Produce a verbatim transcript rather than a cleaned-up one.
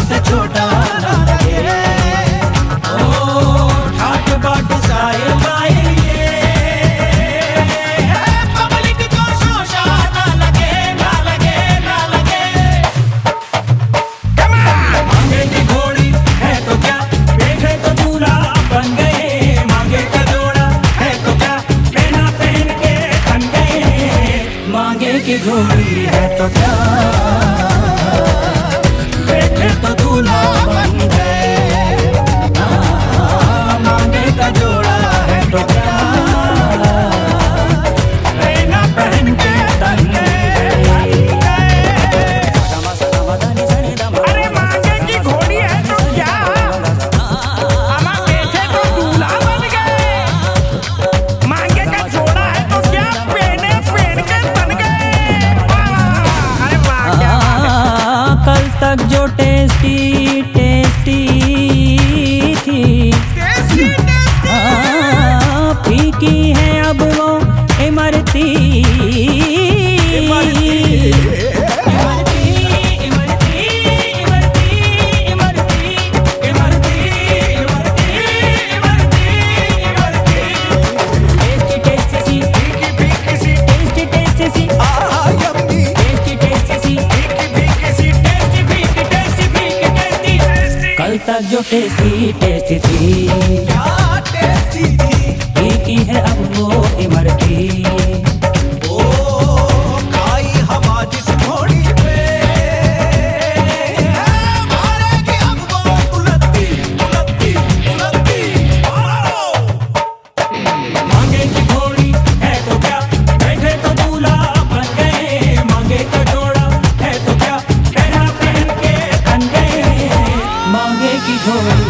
से छोटा ना लगे। ओ ठाट बाट साए बाए ये पब्लिक को शोशा ना लगे, ना लगे, ना लगे। मांगे की घोड़ी है तो क्या, बैठे तो दूल्हा बन गए। मांगे का जोड़ा है तो क्या, पहना पहन के बन गए। मांगे की घोड़ी है तो क्या, बैठे तो दूल्हा बन गए। मांगे का जोड़ा है तो क्या, पहना पहन के बन गए। अरे मांगे की घोड़ी है तो क्या, हम बैठे तो दूल्हा बन गए। मांगे का जोड़ा है तो क्या, पहने पहन के बन गए। अरे वाह क्या बात है। कल तक जो टेस्टी टेस्टी थी, टेस्टी टेस्टी हाँ, फीकी है अब वो इमरती। इमरती, इमरती, इमरती, इमरती, इमरती, इमरती, इमरती, इमरती, इमरती। टेस्टी टेस्टी सी, फीकी फीकी सी, टेस्टी टेस्टी सी, आहा यम्मी। टेस्टी टेस्टी सी, फीकी फीकी सी, टेस्टी फीकी टेस्टी फीकी टेस्टी। टेस्टी। कल तक जो टेस्टी टेस्टी थी, क्या टेस्टी थी। फीकी है अब वो इमरती। ओ खाई हवा जिस घोड़ी पे, मारेगी अब वो उलटती उलटती उलटती। मांगे की घोड़ी है तो क्या, बैठे तो दूल्हा बन गए। मांगे का जोड़ा है तो क्या, पहना पहन के बन गए। मांगे की घोड़ी